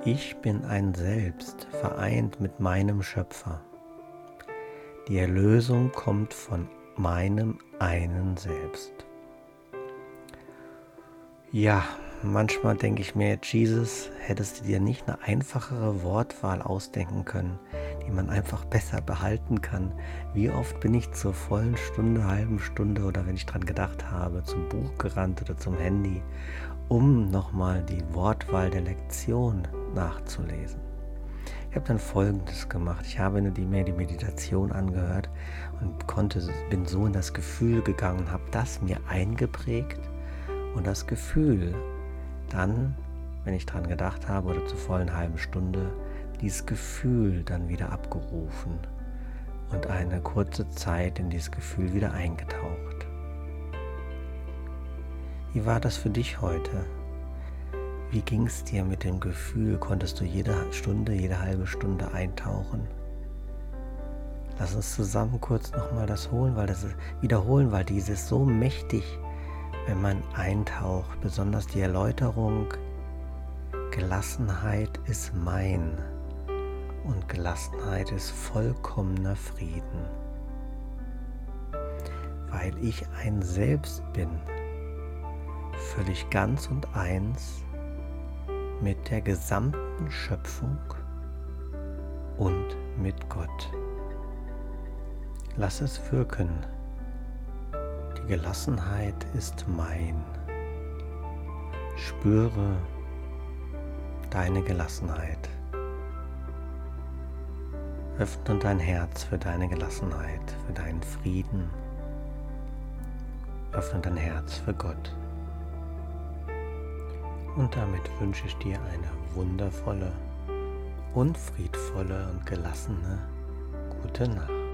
Ich bin ein Selbst, vereint mit meinem Schöpfer. Die Erlösung kommt von meinem einen Selbst. Ja, manchmal denke ich mir, Jesus, hättest du dir nicht eine einfachere Wortwahl ausdenken können, die man einfach besser behalten kann. Wie oft bin ich zur vollen Stunde, halben Stunde oder wenn ich dran gedacht habe, zum Buch gerannt oder zum Handy, um nochmal die Wortwahl der Lektion nachzulesen. Ich habe dann Folgendes gemacht. Ich habe mir die Meditation angehört und bin so in das Gefühl gegangen, habe das mir eingeprägt und das Gefühl dann, wenn ich dran gedacht habe oder zur vollen halben Stunde, dieses Gefühl dann wieder abgerufen und eine kurze Zeit in dieses Gefühl wieder eingetaucht. Wie war das für dich heute? Wie ging es dir mit dem Gefühl? Konntest du jede Stunde, jede halbe Stunde eintauchen? Lass uns zusammen kurz nochmal das wiederholen, weil dieses so mächtig, wenn man eintaucht, besonders die Erläuterung, Gelassenheit ist mein und Gelassenheit ist vollkommener Frieden. Weil ich ein Selbst bin, völlig ganz und eins mit der gesamten Schöpfung und mit Gott. Lass es wirken. Die Gelassenheit ist mein. Spüre deine Gelassenheit. Öffne dein Herz für deine Gelassenheit, für deinen Frieden. Öffne dein Herz für Gott. Und damit wünsche ich dir eine wundervolle und friedvolle und gelassene gute Nacht.